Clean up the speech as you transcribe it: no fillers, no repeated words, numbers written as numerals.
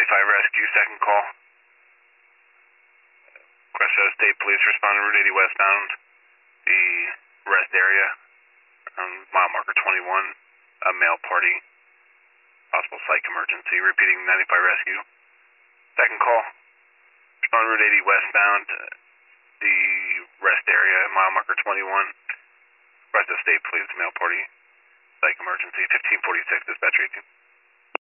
Rescue, second call. Crestwood State Police responding Route 80 westbound. The rest area, mile marker 21, a male party, possible psych emergency. Repeating 95 Rescue. Second call. Respond Route 80 westbound. The rest area, mile marker 21. Crestwood State Police, male party, psych emergency. 1546 dispatch 18.